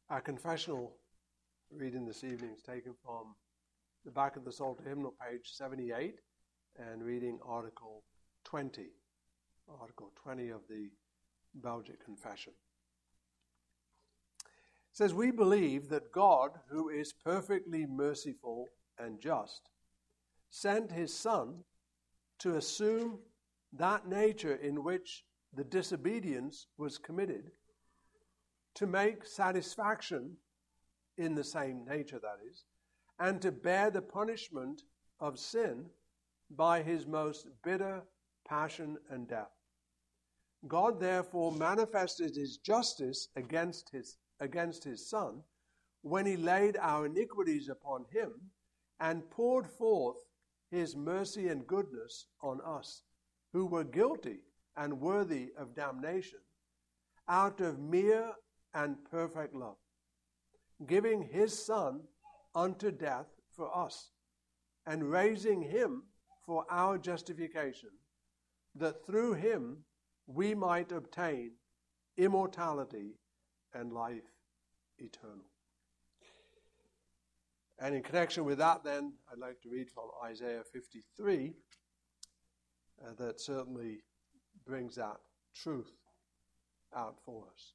Our confessional reading this evening is taken from the back of the Psalter hymnal, page 78, and reading Article 20 of the Belgic Confession. It says, "We believe that God, who is perfectly merciful and just, sent his Son to assume that nature in which the disobedience was committed, to make satisfaction in the same nature, that is, and to bear the punishment of sin by his most bitter passion and death. God therefore manifested his justice against his Son when he laid our iniquities upon him and poured forth his mercy and goodness on us, who were guilty and worthy of damnation, out of mere and perfect love, giving his Son unto death for us, and raising him for our justification, that through him we might obtain immortality and life eternal." And in connection with that, then, I'd like to read from Isaiah 53, that certainly brings that truth out for us.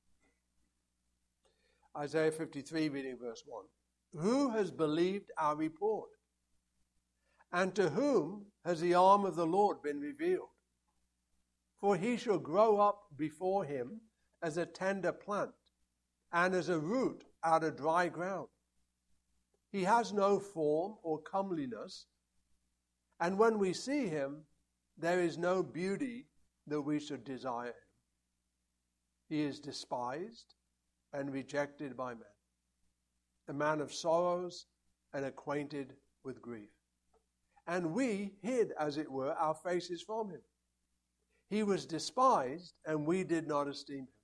Isaiah 53, reading verse 1. "Who has believed our report? And to whom has the arm of the Lord been revealed? For he shall grow up before him as a tender plant, and as a root out of dry ground. He has no form or comeliness, and when we see him, there is no beauty that we should desire him. He is despised and rejected by men, a man of sorrows and acquainted with grief. And we hid, as it were, our faces from him. He was despised, and we did not esteem him.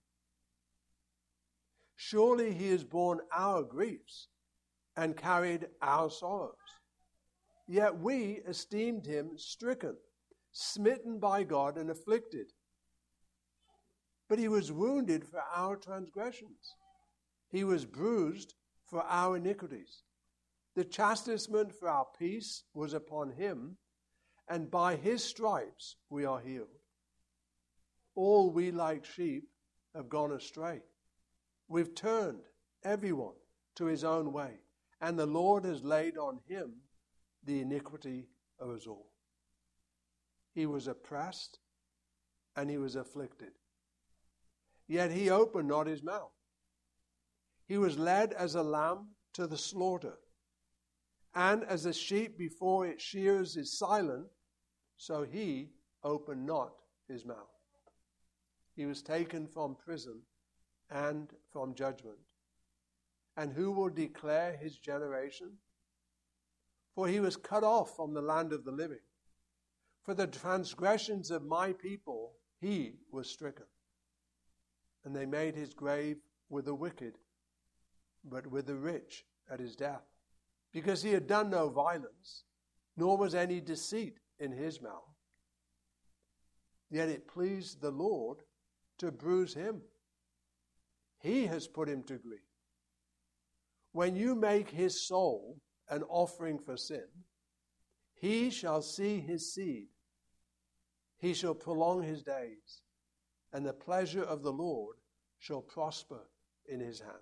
Surely he has borne our griefs and carried our sorrows. Yet we esteemed him stricken, smitten by God, and afflicted. But he was wounded for our transgressions. He was bruised for our iniquities. The chastisement for our peace was upon him, and by his stripes we are healed. All we like sheep have gone astray. We've turned everyone to his own way, and the Lord has laid on him the iniquity of us all. He was oppressed and he was afflicted, yet he opened not his mouth. He was led as a lamb to the slaughter, and as a sheep before its shears is silent, so he opened not his mouth. He was taken from prison and from judgment. And who will declare his generation? For he was cut off from the land of the living. For the transgressions of my people he was stricken. And they made his grave with the wicked, but with the rich at his death, because he had done no violence, nor was any deceit in his mouth. Yet it pleased the Lord to bruise him. He has put him to grief. When you make his soul an offering for sin, he shall see his seed. He shall prolong his days, and the pleasure of the Lord shall prosper in his hand.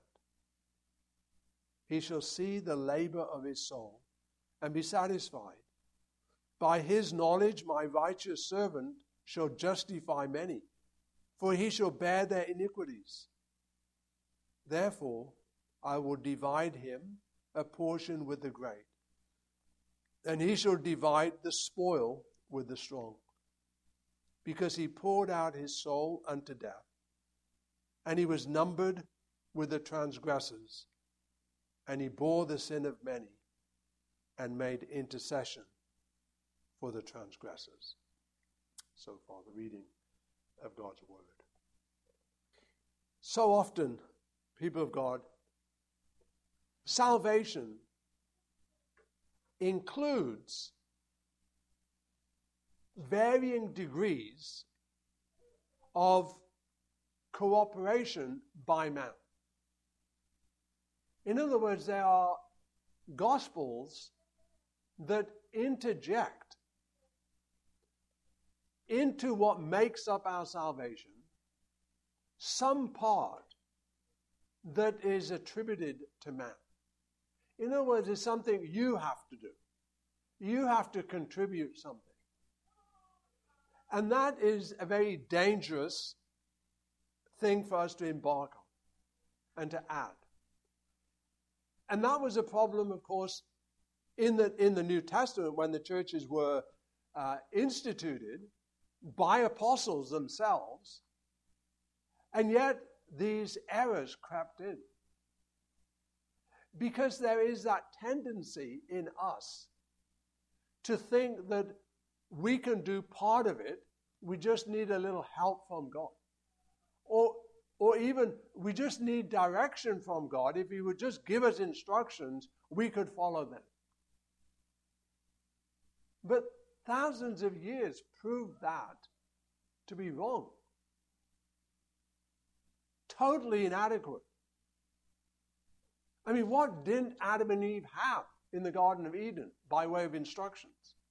He shall see the labor of his soul and be satisfied. By his knowledge my righteous servant shall justify many, for he shall bear their iniquities. Therefore I will divide him a portion with the great, and he shall divide the spoil with the strong, because he poured out his soul unto death, and he was numbered with the transgressors, and he bore the sin of many, and made intercession for the transgressors." So far, the reading of God's word. So often, people of God, salvation includes varying degrees of cooperation by man. In other words, they are gospels that interject into what makes up our salvation some part that is attributed to man. In other words, it's something you have to do. You have to contribute something. And that is a very dangerous thing for us to embark on and to add. And that was a problem, of course, in the New Testament when the churches were instituted by apostles themselves. And yet these errors crept in. Because there is that tendency in us to think that we can do part of it, we just need a little help from God. Or even we just need direction from God. If He would just give us instructions, we could follow them. But thousands of years proved that to be wrong. Totally inadequate. I mean, what didn't Adam and Eve have in the Garden of Eden by way of instructions?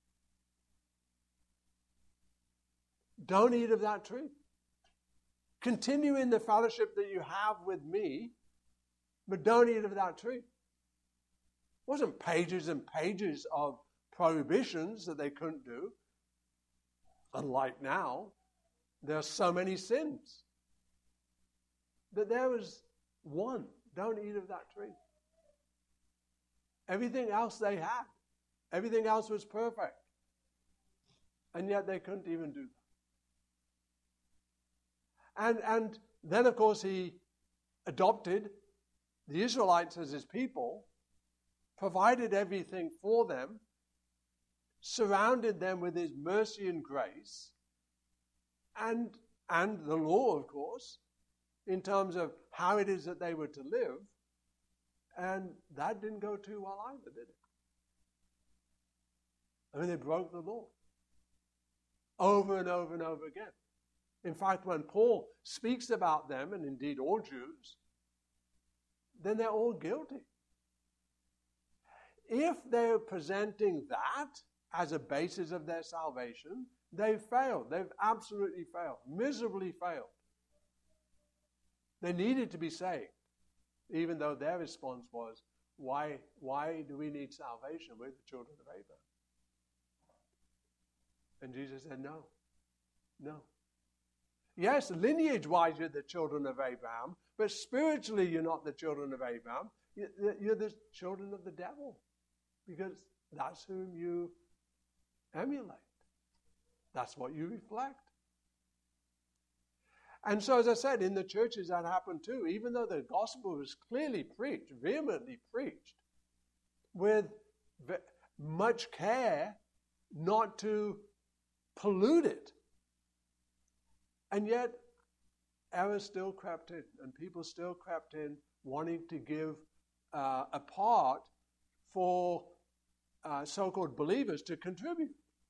Don't eat of that tree. Continue in the fellowship that you have with me, but don't eat of that tree. It wasn't pages and pages of prohibitions that they couldn't do. Unlike now, there are so many sins. But there was one, don't eat of that tree. Everything else they had. Everything else was perfect. And yet they couldn't even do that. And then, of course, He adopted the Israelites as His people, provided everything for them, surrounded them with His mercy and grace, and the law, of course, in terms of how it is that they were to live. And that didn't go too well either, did it? I mean, they broke the law over and over and over again. In fact, when Paul speaks about them, and indeed all Jews, then they're all guilty. If they're presenting that as a basis of their salvation, they've failed. They've absolutely failed, miserably failed. They needed to be saved, even though their response was, why do we need salvation? We're the children of Abraham. And Jesus said, no. Yes, lineage-wise you're the children of Abraham, but spiritually you're not the children of Abraham. You're the children of the devil, because that's whom you emulate. That's what you reflect. And so, as I said, in the churches that happened too, even though the gospel was clearly preached, vehemently preached, with much care not to pollute it. And yet, error still crept in, and people still crept in, wanting to give a part for so-called believers to contribute.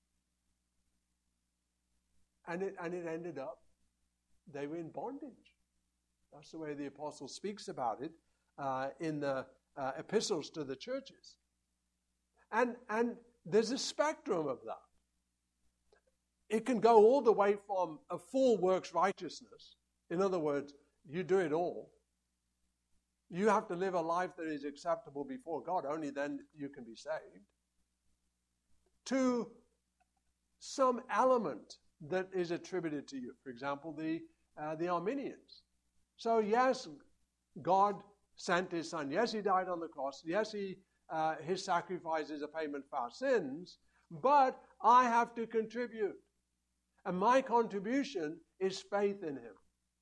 And it ended up, they were in bondage. That's the way the apostle speaks about it in the epistles to the churches. And there's a spectrum of that. It can go all the way from a full works righteousness. In other words, you do it all. You have to live a life that is acceptable before God. Only then you can be saved. To some element that is attributed to you. For example, the Arminians. So yes, God sent His Son. Yes, He died on the cross. Yes, His sacrifice is a payment for our sins. But I have to contribute. And my contribution is faith in Him.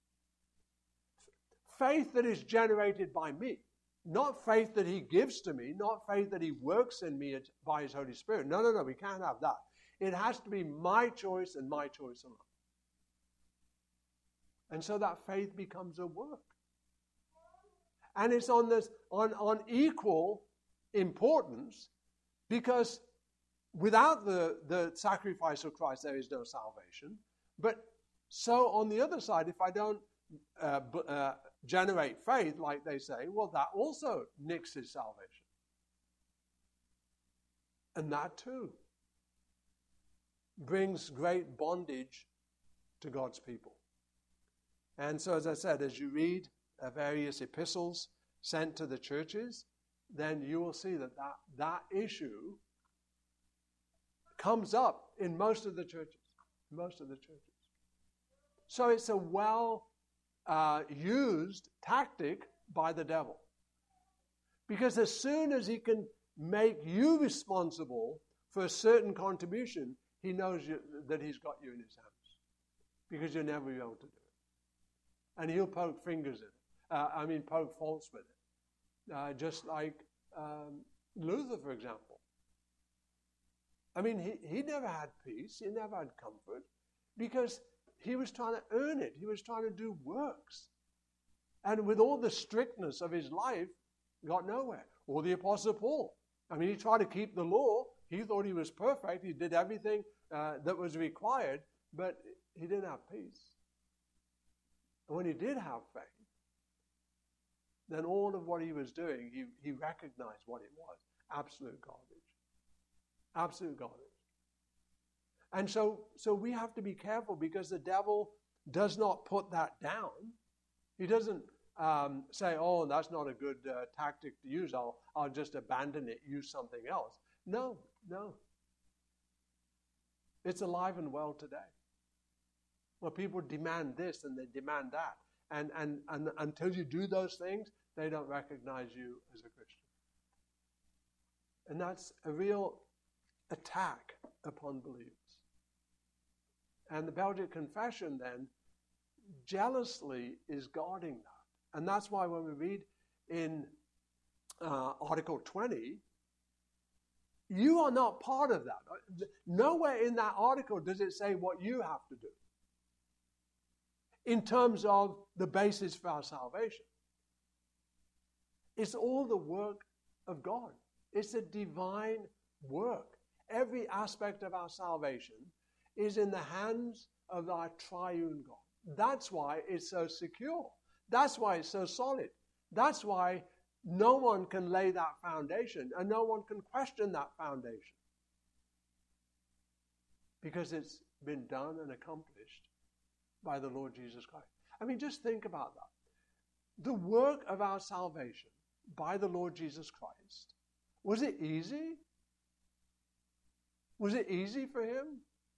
Faith that is generated by me. Not faith that He gives to me. Not faith that He works in me by His Holy Spirit. No, we can't have that. It has to be my choice and my choice alone. And so that faith becomes a work. And it's on equal importance, because without the sacrifice of Christ, there is no salvation. But so on the other side, if I don't generate faith, like they say, well, that also nixes salvation. And that too brings great bondage to God's people. And so, as I said, as you read various epistles sent to the churches, then you will see that issue comes up in most of the churches. So it's a used tactic by the devil. Because as soon as he can make you responsible for a certain contribution, he knows that he's got you in his hands. Because you'll never be able to do it. And he'll poke fingers in it. Poke faults with it. Just like Luther, for example. He never had peace. He never had comfort. Because he was trying to earn it. He was trying to do works. And with all the strictness of his life, got nowhere. Or the Apostle Paul. He tried to keep the law. He thought he was perfect. He did everything that was required. But he didn't have peace. And when he did have faith, then all of what he was doing, he recognized what it was. Absolute garbage. Absolute garbage. And so we have to be careful, because the devil does not put that down. He doesn't say, oh, that's not a good tactic to use. I'll just abandon it, use something else. No. It's alive and well today. Well, people demand this and they demand that. And until you do those things, they don't recognize you as a Christian. And that's a real attack upon believers. And the Belgic Confession then jealously is guarding that. And that's why when we read in Article 20, you are not part of that. Nowhere in that article does it say what you have to do in terms of the basis for our salvation. It's all the work of God. It's a divine work. Every aspect of our salvation is in the hands of our triune God. That's why it's so secure. That's why it's so solid. That's why no one can lay that foundation and no one can question that foundation. Because it's been done and accomplished by the Lord Jesus Christ. Just think about that. The work of our salvation by the Lord Jesus Christ, was it easy? Was it easy for him?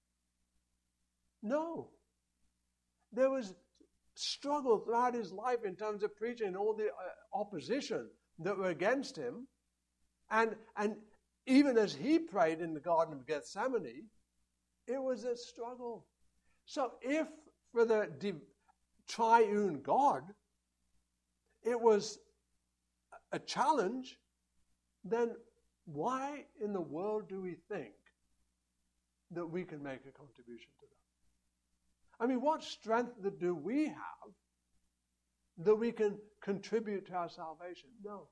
No. There was struggle throughout his life in terms of preaching all the opposition that were against him. And even as he prayed in the Garden of Gethsemane, it was a struggle. So if for the triune God, it was a challenge, then why in the world do we think that we can make a contribution to that? What strength do we have that we can contribute to our salvation? No.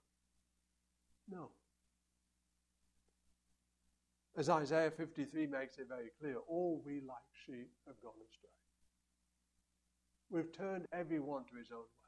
As Isaiah 53 makes it very clear, all we like sheep have gone astray. We've turned everyone to his own way.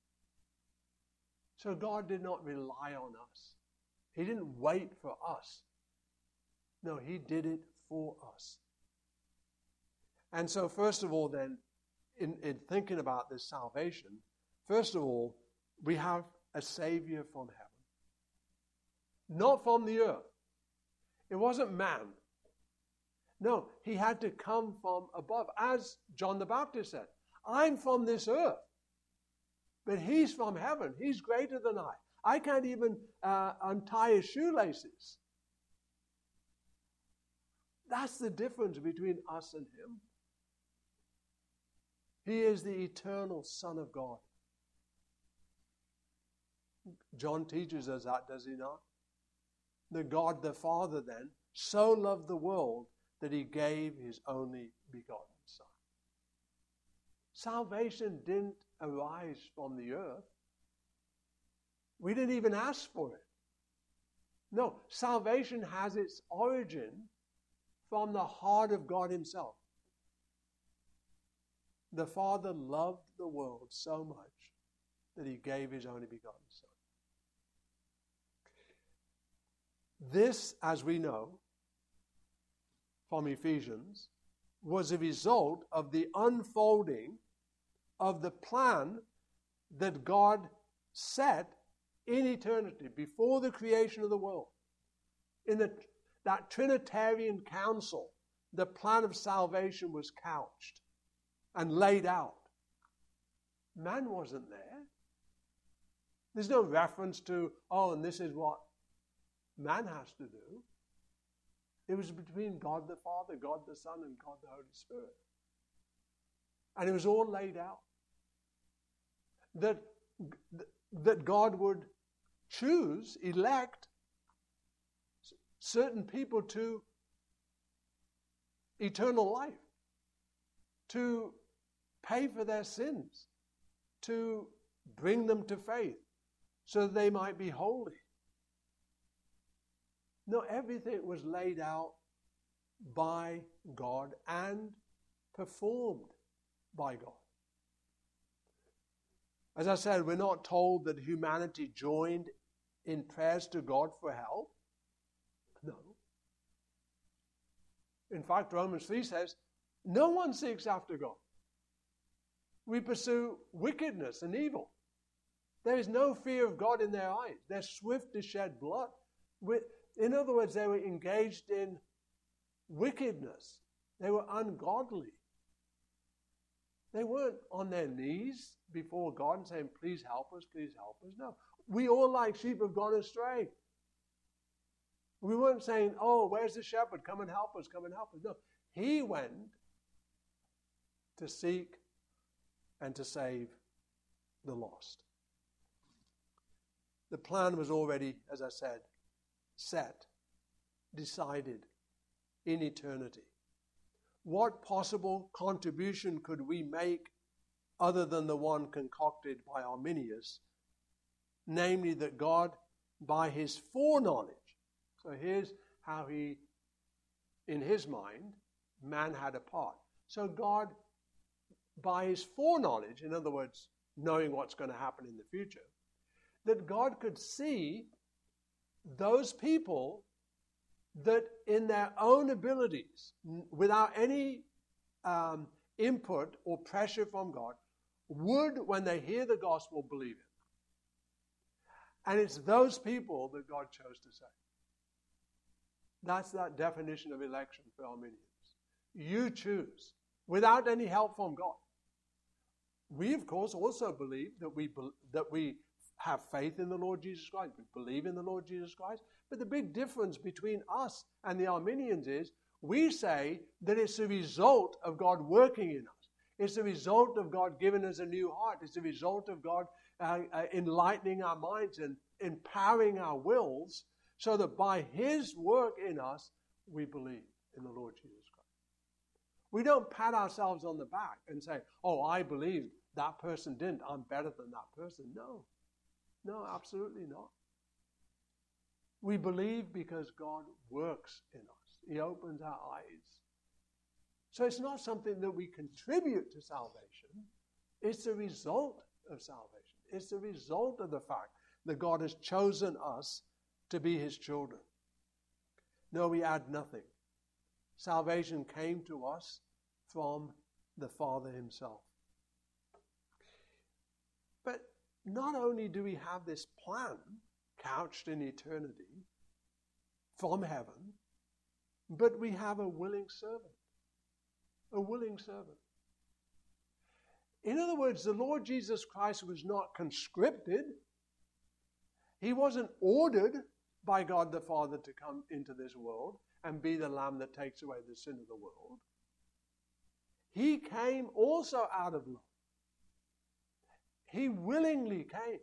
So God did not rely on us. He didn't wait for us. No, he did it for us. And so first of all then, in thinking about this salvation, first of all, we have a Savior from heaven. Not from the earth. It wasn't man. No, he had to come from above. As John the Baptist said, I'm from this earth. But he's from heaven. He's greater than I. I can't even untie his shoelaces. That's the difference between us and him. He is the eternal Son of God. John teaches us that, does he not? The God the Father then so loved the world that he gave his only begotten Son. Salvation didn't arise from the earth. We didn't even ask for it. No, salvation has its origin from the heart of God himself. The Father loved the world so much that he gave his only begotten Son. This, as we know from Ephesians, was a result of the unfolding of the plan that God set in eternity, before the creation of the world. In that Trinitarian council, the plan of salvation was couched and laid out. Man wasn't there. There's no reference to, and this is what man has to do. It was between God the Father, God the Son, and God the Holy Spirit. And it was all laid out. That God would choose, elect certain people to eternal life, to pay for their sins, to bring them to faith, so that they might be holy. No, everything was laid out by God and performed by God. As I said, we're not told that humanity joined in prayers to God for help. No. In fact, Romans 3 says, no one seeks after God. We pursue wickedness and evil. There is no fear of God in their eyes. They're swift to shed blood. In other words, they were engaged in wickedness. They were ungodly. They weren't on their knees before God and saying, please help us, please help us. No. We all like sheep have gone astray. We weren't saying, where's the shepherd? Come and help us, come and help us. No. He went to seek and to save the lost. The plan was already, as I said, set, decided in eternity. What possible contribution could we make other than the one concocted by Arminius, namely that God, by his foreknowledge, so here's how he, in his mind, man had a part. So God, by his foreknowledge, in other words, knowing what's going to happen in the future, that God could see those people that in their own abilities, without any input or pressure from God, would, when they hear the gospel, believe it. And it's those people that God chose to save. That's that definition of election for Arminians. You choose, without any help from God. We, of course, also believe that we have faith in the Lord Jesus Christ. We believe in the Lord Jesus Christ. But the big difference between us and the Arminians is we say that it's a result of God working in us. It's a result of God giving us a new heart. It's a result of God enlightening our minds and empowering our wills so that by his work in us, we believe in the Lord Jesus Christ. We don't pat ourselves on the back and say, I believe that person didn't. I'm better than that person. No, absolutely not. We believe because God works in us. He opens our eyes. So it's not something that we contribute to salvation. It's a result of salvation. It's a result of the fact that God has chosen us to be his children. No, we add nothing. Salvation came to us from the Father himself. But not only do we have this plan couched in eternity from heaven, but we have a willing servant. A willing servant. In other words, the Lord Jesus Christ was not conscripted. He wasn't ordered by God the Father to come into this world and be the Lamb that takes away the sin of the world. He came also out of love. He willingly came.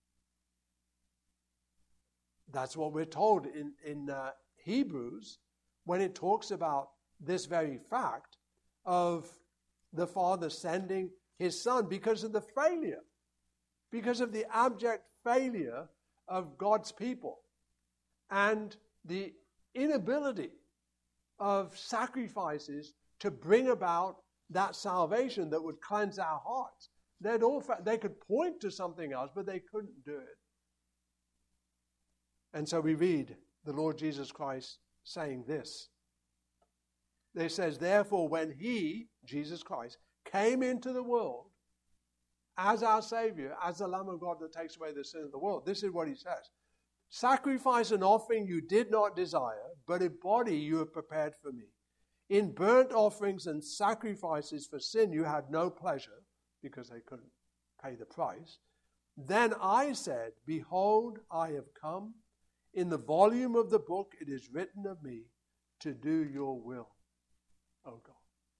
That's what we're told in Hebrews when it talks about this very fact of the Father sending his Son because of the failure, because of the abject failure of God's people and the inability of sacrifices to bring about that salvation that would cleanse our hearts. They could point to something else, but they couldn't do it. And so we read the Lord Jesus Christ saying this. It says, therefore, when he, Jesus Christ, came into the world as our Savior, as the Lamb of God that takes away the sin of the world, this is what he says. Sacrifice and offering you did not desire, but a body you have prepared for me. In burnt offerings and sacrifices for sin you had no pleasure, because they couldn't pay the price. Then I said, behold, I have come. In the volume of the book it is written of me to do your will, O God.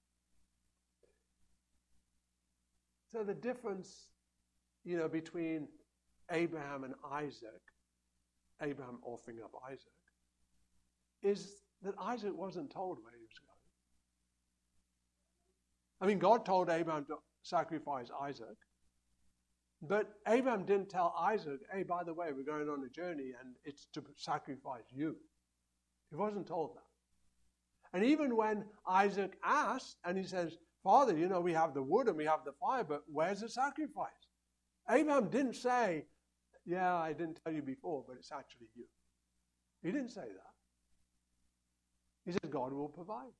So the difference, between Abraham and Isaac, Abraham offering up Isaac, is that Isaac wasn't told where he was going. I mean, God told Abraham to sacrifice Isaac, but Abraham didn't tell Isaac, hey, by the way, we're going on a journey and it's to sacrifice you. He wasn't told that. And even when Isaac asked, and he says, Father, we have the wood and we have the fire, but where's the sacrifice? Abraham didn't say, yeah, I didn't tell you before, but it's actually you. He didn't say that. He said, God will provide.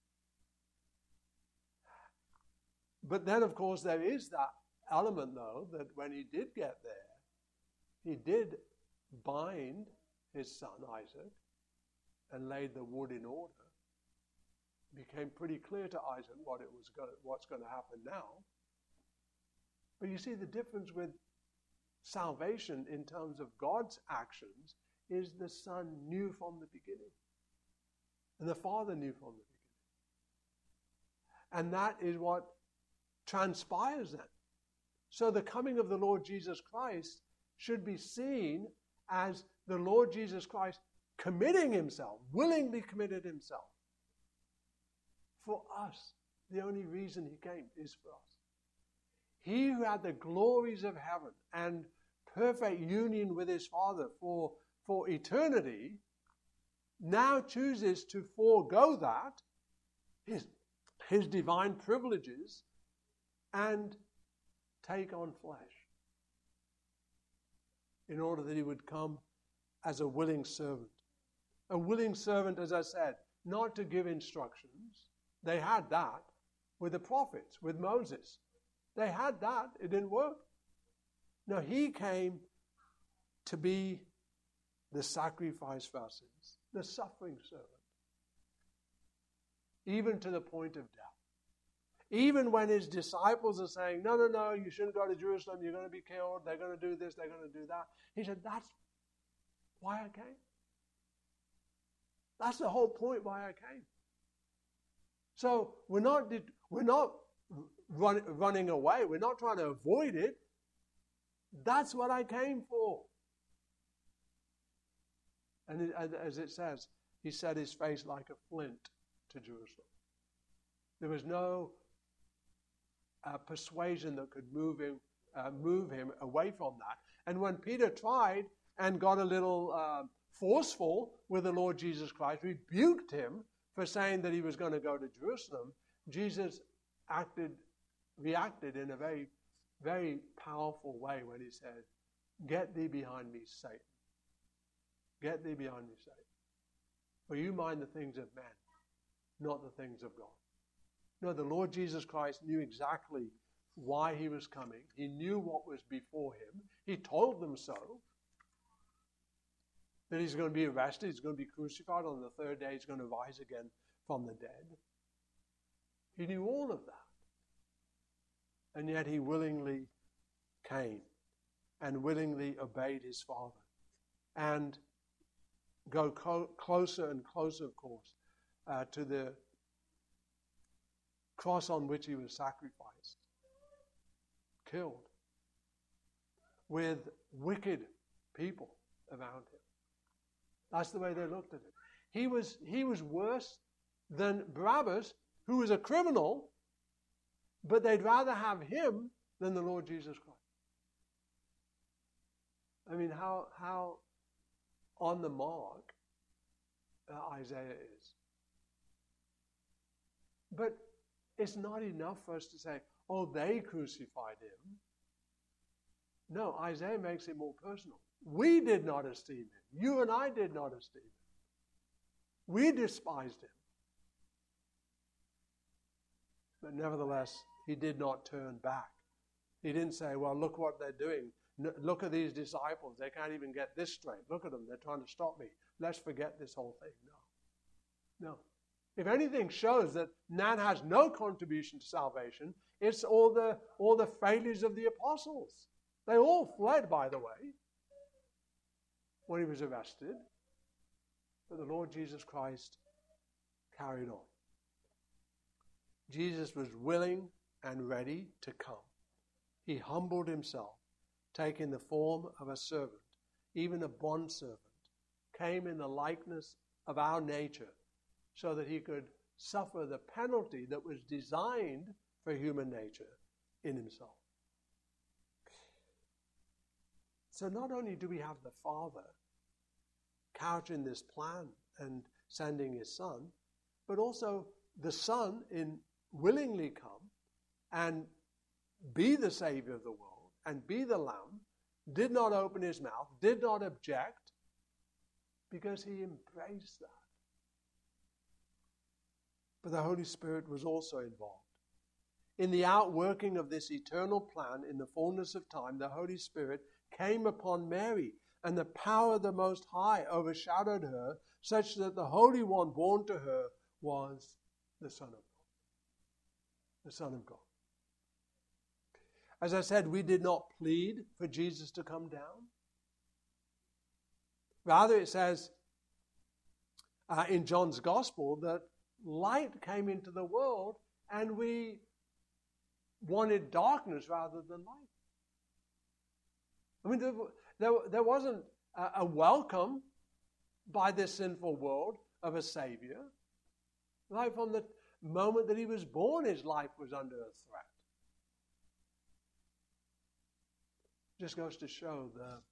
But then, of course, there is that element, though, that when he did get there, he did bind his son Isaac and laid the wood in order. It became pretty clear to Isaac what's going to happen now. But you see, the difference with salvation in terms of God's actions is the Son knew from the beginning. And the Father knew from the beginning. And that is what transpires then. So the coming of the Lord Jesus Christ should be seen as the Lord Jesus Christ committing himself, willingly committed himself. For us, the only reason he came is for us. He who had the glories of heaven and perfect union with his Father for eternity now chooses to forego that, his divine privileges, and take on flesh in order that he would come as a willing servant. A willing servant, as I said, not to give instructions. They had that with the prophets, with Moses. They had that. It didn't work. No, he came to be the sacrifice for our sins, the suffering servant, even to the point of death. Even when his disciples are saying, no, you shouldn't go to Jerusalem, you're going to be killed, they're going to do this, they're going to do that. He said, that's why I came. That's the whole point why I came. So we're not running away. We're not trying to avoid it. That's what I came for. And as it says, he set his face like a flint to Jerusalem. There was no persuasion that could move him away from that. And when Peter tried and got a little forceful with the Lord Jesus Christ, rebuked him for saying that he was going to go to Jerusalem, Jesus reacted in a very, very powerful way when he said, "Get thee behind me, Satan. Get thee behind me, Satan. For you mind the things of men, not the things of God." No, the Lord Jesus Christ knew exactly why he was coming. He knew what was before him. He told them so. That he's going to be arrested, he's going to be crucified, on the third day he's going to rise again from the dead. He knew all of that. And yet he willingly came and willingly obeyed his Father and go closer and closer, of course, to the cross on which he was sacrificed, killed, with wicked people around him. That's the way they looked at it. He was worse than Barabbas, who was a criminal, but they'd rather have him than the Lord Jesus Christ. I mean, how on the mark Isaiah is. But it's not enough for us to say, oh, they crucified him. No, Isaiah makes it more personal. We did not esteem him. You and I did not esteem him. We despised him. But nevertheless, he did not turn back. He didn't say, well, look what they're doing. Look at these disciples. They can't even get this straight. Look at them. They're trying to stop me. Let's forget this whole thing. No. If anything shows that man has no contribution to salvation, it's all the failures of the apostles. They all fled, by the way, when he was arrested. But the Lord Jesus Christ carried on. Jesus was willing and ready to come. He humbled himself, taking the form of a servant, even a bondservant, came in the likeness of our nature, so that he could suffer the penalty that was designed for human nature in himself. So not only do we have the Father couching this plan and sending his Son, but also the Son in willingly come and be the Savior of the world and be the Lamb, did not open his mouth, did not object, because he embraced that. But the Holy Spirit was also involved. In the outworking of this eternal plan in the fullness of time, the Holy Spirit came upon Mary, and the power of the Most High overshadowed her, such that the Holy One born to her was the Son of God. The Son of God. As I said, we did not plead for Jesus to come down. Rather, it says in John's Gospel that light came into the world and we wanted darkness rather than light. I mean, there wasn't a welcome by this sinful world of a Savior. Right from the moment that he was born, his life was under a threat. Just goes to show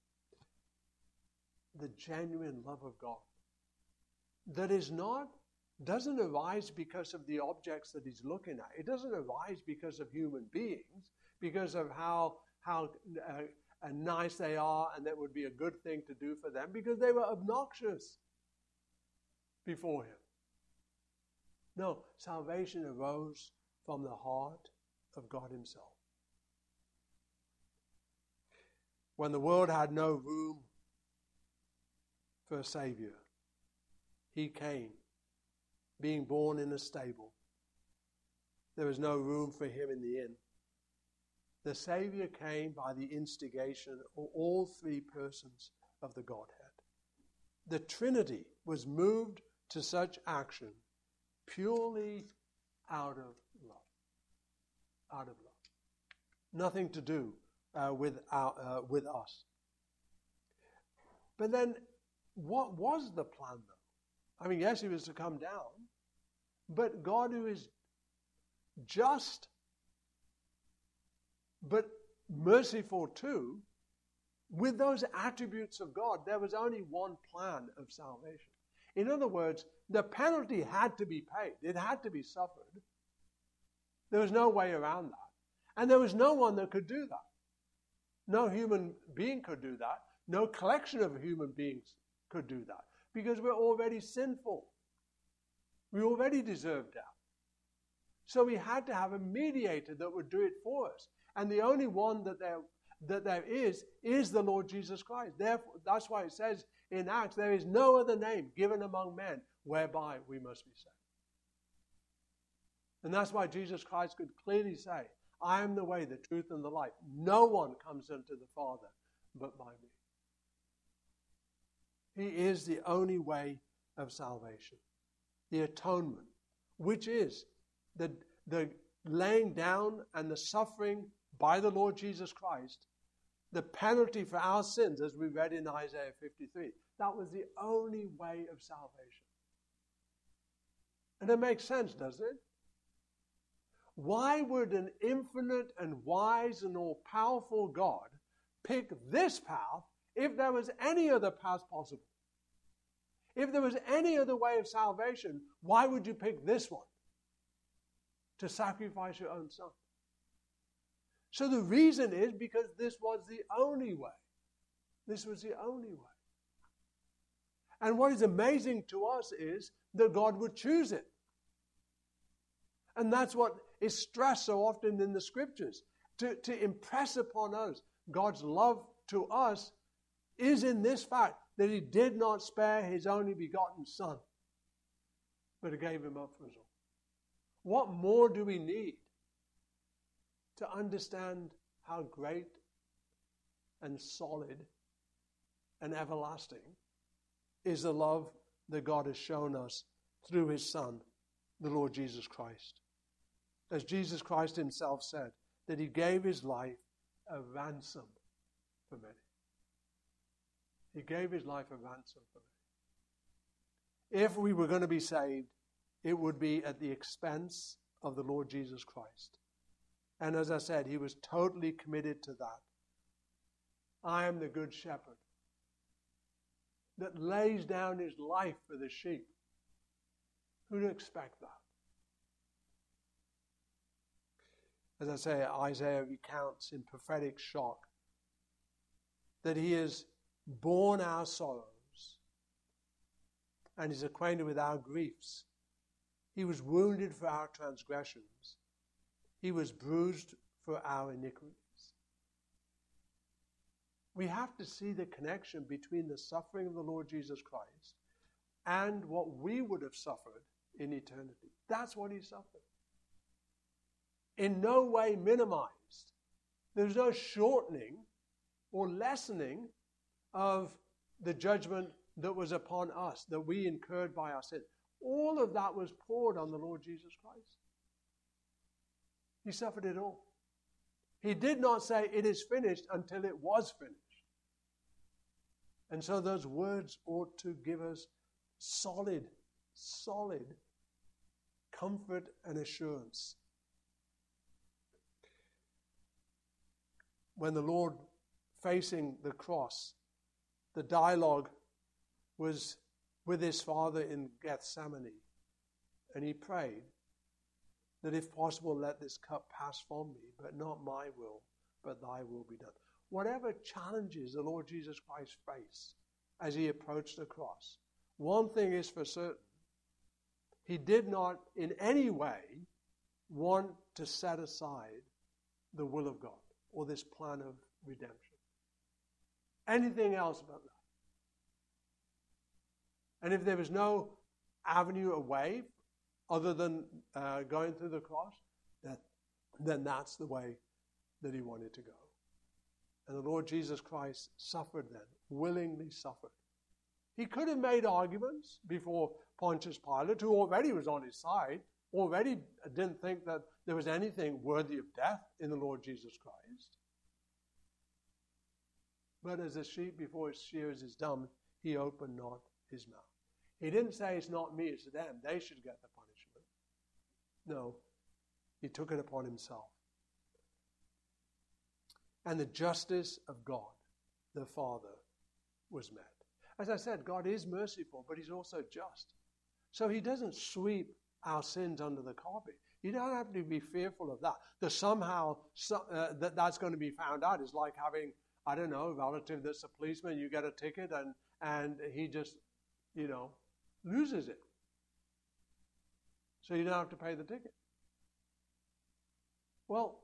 the genuine love of God that doesn't arise because of the objects that he's looking at. It doesn't arise because of human beings, because of how nice they are and that would be a good thing to do for them, because they were obnoxious before him. No, salvation arose from the heart of God himself. When the world had no room for a Savior, he came, being born in a stable. There was no room for him in the inn. The Savior came by the instigation of all three persons of the Godhead. The Trinity was moved to such action purely out of love. Out of love. Nothing to do with us. But then, what was the plan, though? I mean, yes, he was to come down, but God, who is just, but merciful too, with those attributes of God, there was only one plan of salvation. In other words, the penalty had to be paid. It had to be suffered. There was no way around that. And there was no one that could do that. No human being could do that. No collection of human beings could do that. Because we're already sinful. We already deserve death. So we had to have a mediator that would do it for us. And the only one that there is the Lord Jesus Christ. Therefore, that's why it says in Acts, there is no other name given among men whereby we must be saved. And that's why Jesus Christ could clearly say, I am the way, the truth, and the life. No one comes unto the Father but by me. He is the only way of salvation. The atonement, which is the laying down and the suffering by the Lord Jesus Christ, the penalty for our sins, as we read in Isaiah 53. That was the only way of salvation. And it makes sense, doesn't it? Why would an infinite and wise and all-powerful God pick this path if there was any other path possible? If there was any other way of salvation, why would you pick this one? To sacrifice your own son. So the reason is because this was the only way. This was the only way. And what is amazing to us is that God would choose it. And that's what is stressed so often in the scriptures. To impress upon us God's love to us is in this fact that he did not spare his only begotten Son, but he gave him up for us all. What more do we need to understand how great and solid and everlasting is the love that God has shown us through his Son, the Lord Jesus Christ? As Jesus Christ himself said, that he gave his life a ransom for many. He gave his life a ransom for many. If we were going to be saved, it would be at the expense of the Lord Jesus Christ. And as I said, he was totally committed to that. I am the good shepherd that lays down his life for the sheep. Who'd expect that? As I say, Isaiah recounts in prophetic shock that he has borne our sorrows and is acquainted with our griefs. He was wounded for our transgressions. He was bruised for our iniquities. We have to see the connection between the suffering of the Lord Jesus Christ and what we would have suffered in eternity. That's what he suffered. In no way minimized. There's no shortening or lessening of the judgment that was upon us, that we incurred by our sin. All of that was poured on the Lord Jesus Christ. He suffered it all. He did not say it is finished until it was finished. And so those words ought to give us solid comfort and assurance. When the Lord facing the cross, the dialogue was with his Father in Gethsemane, and he prayed that if possible, let this cup pass from me, but not my will, but thy will be done. Whatever challenges the Lord Jesus Christ faced as he approached the cross, one thing is for certain. He did not in any way want to set aside the will of God or this plan of redemption. Anything else about that? And if there was no avenue away other than going through the cross, then that's the way that he wanted to go. And the Lord Jesus Christ suffered then, willingly suffered. He could have made arguments before Pontius Pilate, who already was on his side, already didn't think that there was anything worthy of death in the Lord Jesus Christ. But as a sheep before its shearers is dumb, he opened not his mouth. He didn't say it's not me, it's them. They should get the punishment. No, he took it upon himself. And the justice of God, the Father, was met. As I said, God is merciful, but he's also just. So he doesn't sweep our sins under the carpet. You don't have to be fearful of that. That somehow that's going to be found out is like having, I don't know, a relative that's a policeman, you get a ticket and he just, loses it. So you don't have to pay the ticket. Well,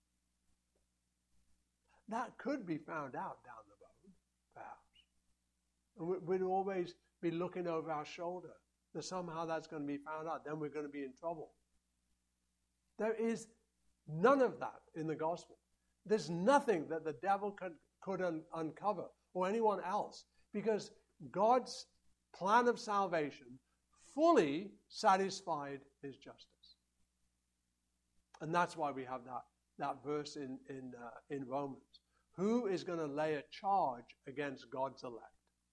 that could be found out down the road, perhaps. And we'd always be looking over our shoulder that somehow that's going to be found out. Then we're going to be in trouble. There is none of that in the gospel. There's nothing that the devil could uncover or anyone else, because God's plan of salvation fully satisfied his justice. And that's why we have that verse in Romans. Who is going to lay a charge against God's elect?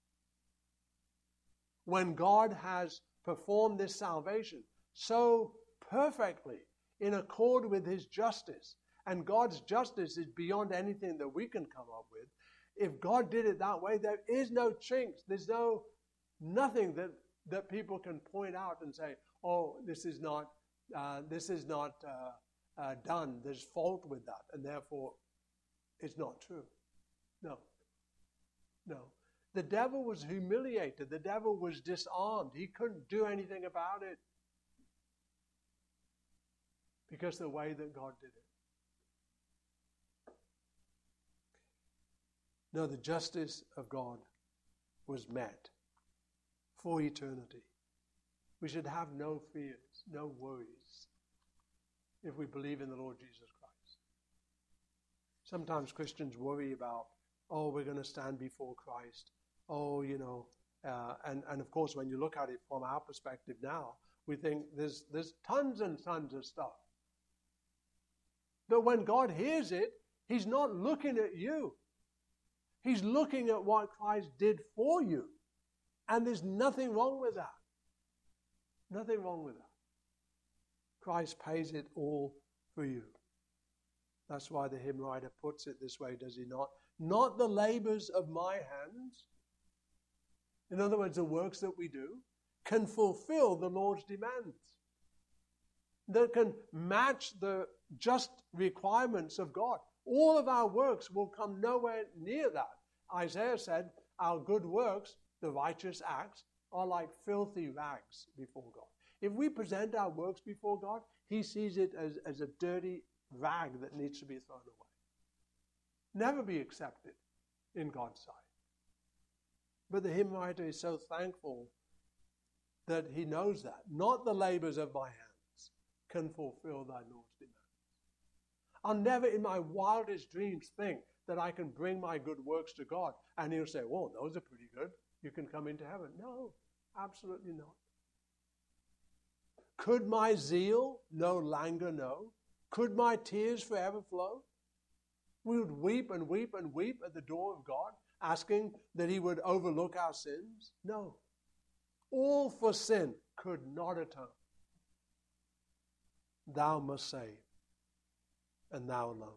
When God has performed this salvation so perfectly in accord with his justice, and God's justice is beyond anything that we can come up with. If God did it that way, there is no chinks. There's nothing that people can point out and say, "Oh, this is not done, there's fault with that, and therefore it's not true. No. The devil was humiliated. The devil was disarmed. He couldn't do anything about it because of the way that God did it. No, the justice of God was met for eternity. We should have no fears, no worries, if we believe in the Lord Jesus Christ. Sometimes Christians worry about, we're going to stand before Christ. And of course, when you look at it from our perspective now, we think there's tons and tons of stuff. But when God hears it, He's not looking at you. He's looking at what Christ did for you. And there's nothing wrong with that. Nothing wrong with that. Christ pays it all for you. That's why the hymn writer puts it this way, does he not? Not the labors of my hands. In other words, the works that we do can fulfill the Lord's demands. That can match the just requirements of God. All of our works will come nowhere near that. Isaiah said, our good works, the righteous acts, are like filthy rags before God. If we present our works before God, He sees it as a dirty rag that needs to be thrown away. Never be accepted in God's sight. But the hymn writer is so thankful that he knows that. Not the labors of my hands can fulfill thy Lord's demands. I'll never in my wildest dreams think that I can bring my good works to God and He'll say, well, those are pretty good. You can come into heaven. No, absolutely not. Could my zeal no languor know? Could my tears forever flow? We would weep and weep and weep at the door of God, asking that He would overlook our sins? No. All for sin could not atone. Thou must save, and Thou alone.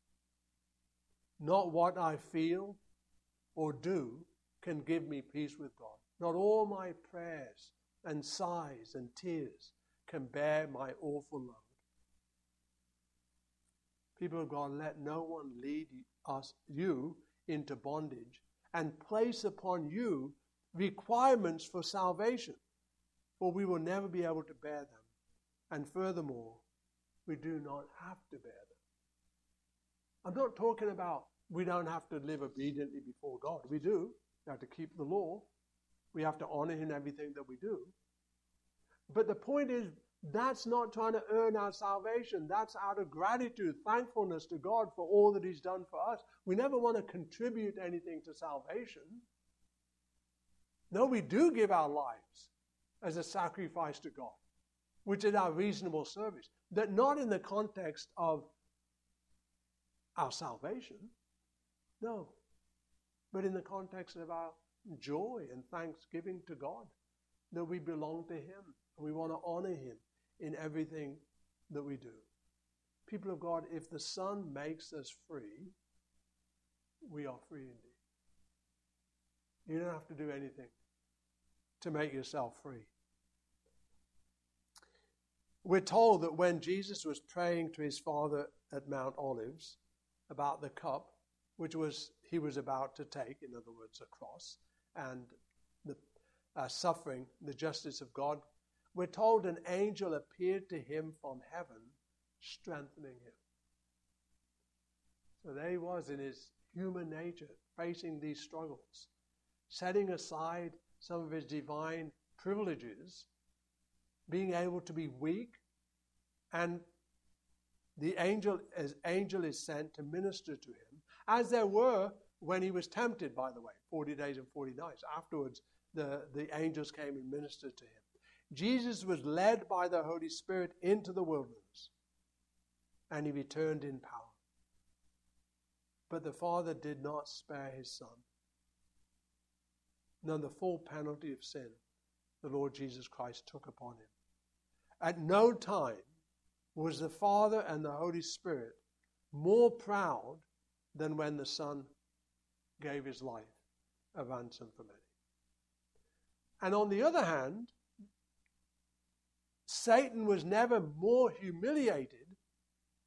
Not what I feel or do can give me peace with God. Not all my prayers and sighs and tears can bear my awful load. People of God, let no one lead you into bondage and place upon you requirements for salvation, for we will never be able to bear them. And furthermore, we do not have to bear them. I'm not talking about we don't have to live obediently before God. We do. We have to keep the law. We have to honor Him in everything that we do. But the point is, that's not trying to earn our salvation. That's out of gratitude, thankfulness to God for all that He's done for us. We never want to contribute anything to salvation. No, we do give our lives as a sacrifice to God, which is our reasonable service. That not in the context of our salvation, no, but in the context of our joy and thanksgiving to God, that we belong to Him and we want to honor Him in everything that we do. People of God, if the Son makes us free, we are free indeed. You don't have to do anything to make yourself free. We're told that when Jesus was praying to His Father at Mount Olives about the cup, which He was about to take, in other words, a cross, and the suffering, the justice of God, we're told an angel appeared to Him from heaven, strengthening Him. So there He was in His human nature, facing these struggles, setting aside some of His divine privileges, being able to be weak, and the angel is sent to minister to Him, as there were when He was tempted, by the way, 40 days and 40 nights. Afterwards, the angels came and ministered to Him. Jesus was led by the Holy Spirit into the wilderness, and He returned in power. But the Father did not spare His Son. No, the full penalty of sin the Lord Jesus Christ took upon Him. At no time was the Father and the Holy Spirit more proud than when the Son gave His life a ransom for many. And on the other hand, Satan was never more humiliated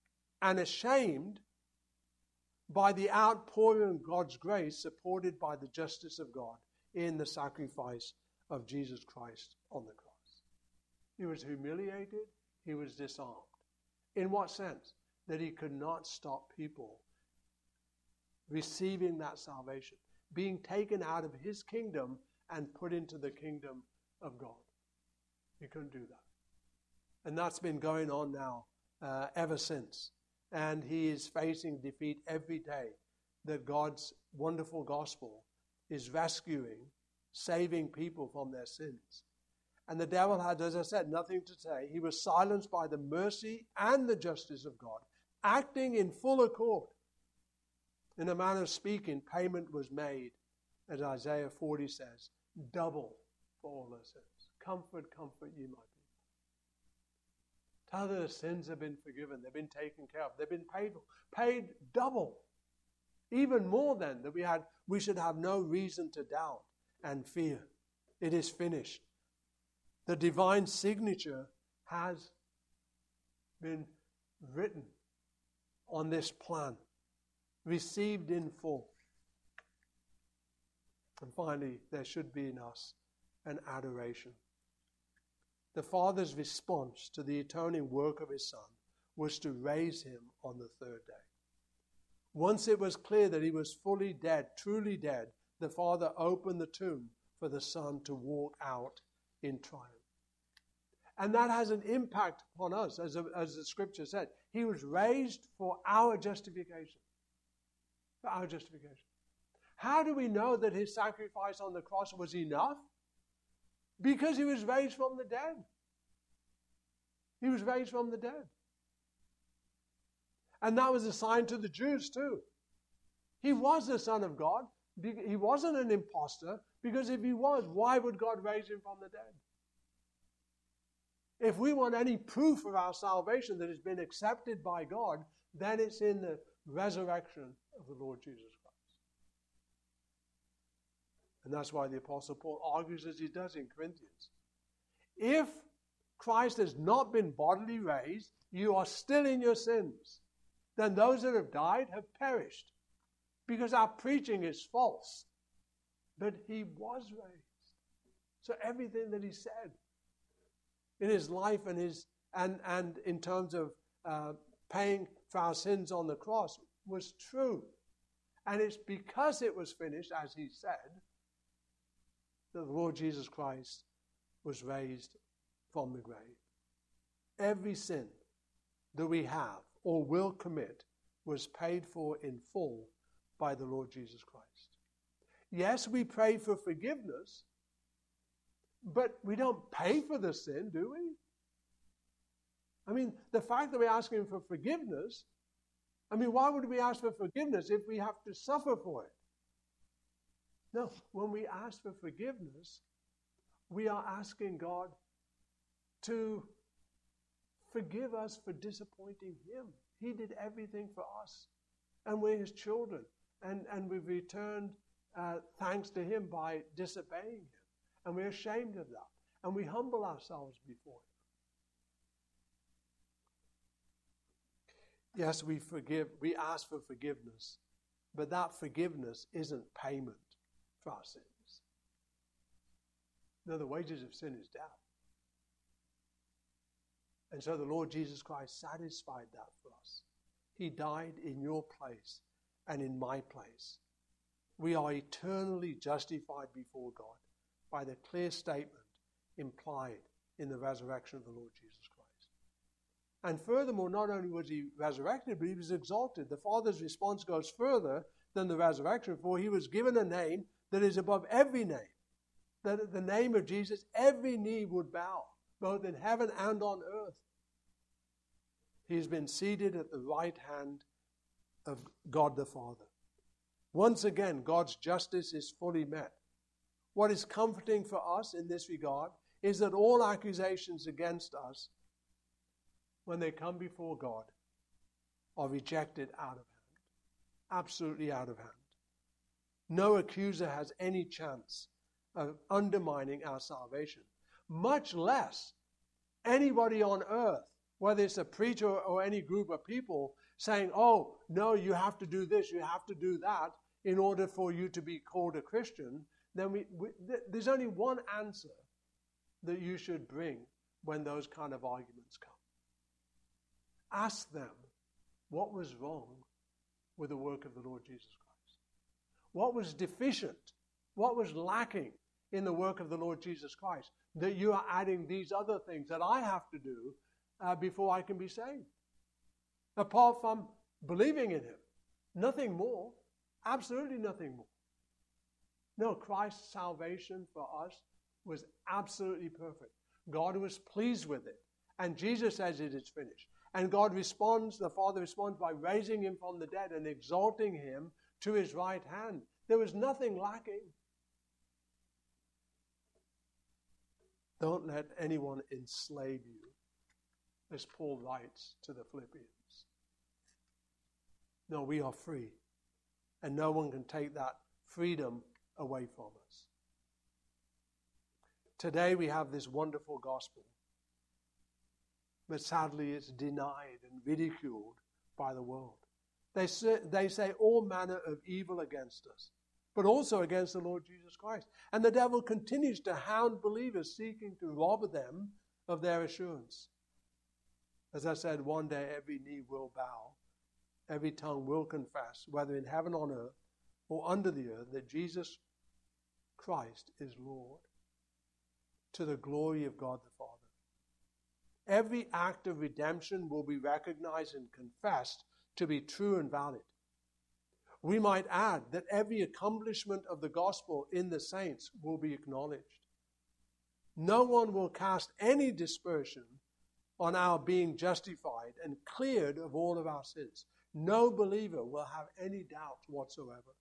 and ashamed by the outpouring of God's grace, supported by the justice of God in the sacrifice of Jesus Christ on the cross. He was humiliated. He was disarmed. In what sense? That he could not stop people receiving that salvation, being taken out of his kingdom and put into the kingdom of God. He couldn't do that. And that's been going on now ever since. And he is facing defeat every day, that God's wonderful gospel is rescuing, saving people from their sins. And the devil had, as I said, nothing to say. He was silenced by the mercy and the justice of God, acting in full accord. In a manner of speaking, payment was made, as Isaiah 40 says, double for all their sins. Comfort, comfort ye, my people. Tell their sins have been forgiven. They've been taken care of. They've been paid double. Even more than that we should have no reason to doubt and fear. It is finished. The divine signature has been written on this plan, received in full. And finally, there should be in us an adoration. The Father's response to the atoning work of his Son was to raise him on the third day. Once it was clear that he was fully dead, truly dead, the Father opened the tomb for the Son to walk out in triumph. And that has an impact upon us, as the scripture said. He was raised for our justification. For our justification. How do we know that his sacrifice on the cross was enough? Because he was raised from the dead. He was raised from the dead. And that was a sign to the Jews too. He was the Son of God. He wasn't an imposter, because if he was, why would God raise him from the dead? If we want any proof of our salvation that has been accepted by God, then it's in the resurrection of the Lord Jesus Christ. And that's why the Apostle Paul argues as he does in Corinthians. If Christ has not been bodily raised, you are still in your sins. Then those that have died have perished, because our preaching is false. But he was raised. So everything that he said in his life and in terms of paying for our sins on the cross was true. And it's because it was finished, as he said, that the Lord Jesus Christ was raised from the grave. Every sin that we have or will commit was paid for in full by the Lord Jesus Christ. Yes, we pray for forgiveness, but we don't pay for the sin, do we? I mean, the fact that we're asking for forgiveness, why would we ask for forgiveness if we have to suffer for it? No, when we ask for forgiveness, we are asking God to forgive us for disappointing him. He did everything for us, and we're his children, and we've returned thanks to him by disobeying him. And we're ashamed of that. And we humble ourselves before him. Yes, we ask for forgiveness, but that forgiveness isn't payment for our sins. No, the wages of sin is death. And so the Lord Jesus Christ satisfied that for us. He died in your place and in my place. We are eternally justified before God by the clear statement implied in the resurrection of the Lord Jesus Christ. And furthermore, not only was he resurrected, but he was exalted. The Father's response goes further than the resurrection, for he was given a name that is above every name. That at the name of Jesus, every knee would bow, both in heaven and on earth. He has been seated at the right hand of God the Father. Once again, God's justice is fully met. What is comforting for us in this regard is that all accusations against us, when they come before God, are rejected out of hand. Absolutely out of hand. No accuser has any chance of undermining our salvation, much less anybody on earth, whether it's a preacher or any group of people, saying, oh, no, you have to do this, you have to do that in order for you to be called a Christian, then there's only one answer that you should bring when those kind of arguments come. Ask them what was wrong with the work of the Lord Jesus Christ. What was deficient? What was lacking in the work of the Lord Jesus Christ that you are adding these other things that I have to do before I can be saved? Apart from believing in Him. Nothing more. Absolutely nothing more. No, Christ's salvation for us was absolutely perfect. God was pleased with it. And Jesus says it is finished. And God responds, the Father responds by raising Him from the dead and exalting Him to His right hand. There was nothing lacking. Don't let anyone enslave you, as Paul writes to the Philippians. No, we are free. And no one can take that freedom away from us. Today we have this wonderful gospel. But sadly it's denied and ridiculed by the world. They say all manner of evil against us, but also against the Lord Jesus Christ. And the devil continues to hound believers, seeking to rob them of their assurance. As I said, one day every knee will bow, every tongue will confess, whether in heaven on earth or under the earth, that Jesus Christ is Lord, to the glory of God the Father. Every act of redemption will be recognized and confessed to be true and valid. We might add that every accomplishment of the gospel in the saints will be acknowledged. No one will cast any dispersion on our being justified and cleared of all of our sins. No believer will have any doubt whatsoever.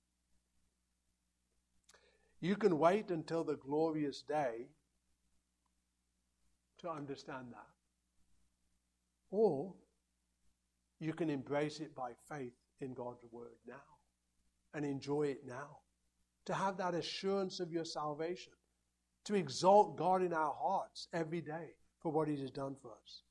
You can wait until the glorious day to understand that. Or you can embrace it by faith in God's word now and enjoy it now. To have that assurance of your salvation. To exalt God in our hearts every day for what He has done for us.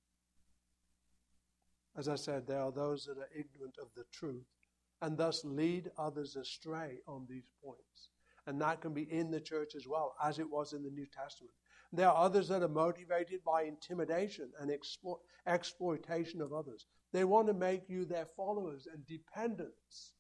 As I said, there are those that are ignorant of the truth and thus lead others astray on these points. And that can be in the church as well, as it was in the New Testament. There are others that are motivated by intimidation and exploitation of others. They want to make you their followers and dependents.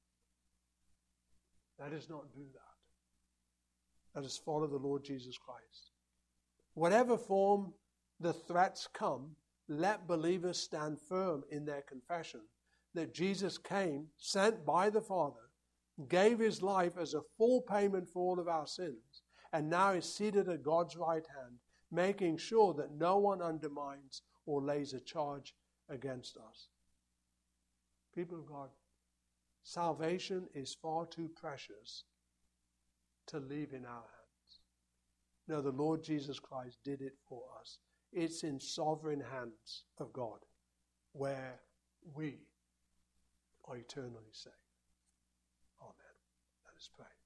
Let us not do that. Let us follow the Lord Jesus Christ. Whatever form the threats come, let believers stand firm in their confession that Jesus came, sent by the Father, gave His life as a full payment for all of our sins, and now is seated at God's right hand, making sure that no one undermines or lays a charge against us. People of God, salvation is far too precious to leave in our hands. No, the Lord Jesus Christ did it for us. It's in sovereign hands of God where we are eternally saved. Amen. Let us pray.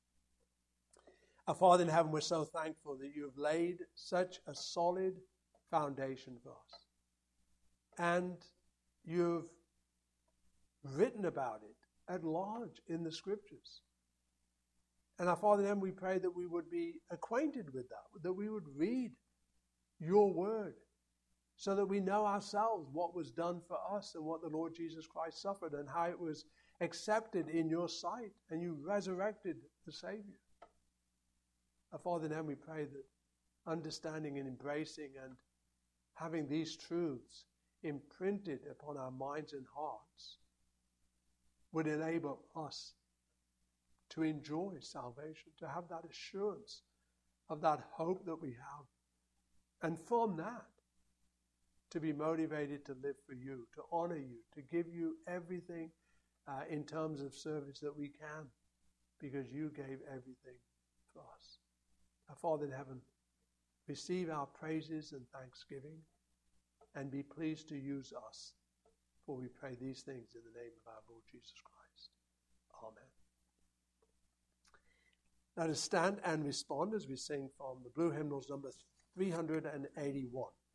Our Father in heaven, we're so thankful that you have laid such a solid foundation for us. And you've written about it at large in the Scriptures. And our Father in heaven, we pray that we would be acquainted with that we would read your word so that we know ourselves what was done for us and what the Lord Jesus Christ suffered and how it was accepted in your sight and you resurrected the Savior. Our Father in heaven, we pray that understanding and embracing and having these truths imprinted upon our minds and hearts would enable us to enjoy salvation, to have that assurance of that hope that we have. And from that, to be motivated to live for you, to honor you, to give you everything in terms of service that we can, because you gave everything for us. Our Father in heaven, receive our praises and thanksgiving, and be pleased to use us. For we pray these things in the name of our Lord Jesus Christ. Amen. Let us stand and respond as we sing from the Blue Hymnals number 381.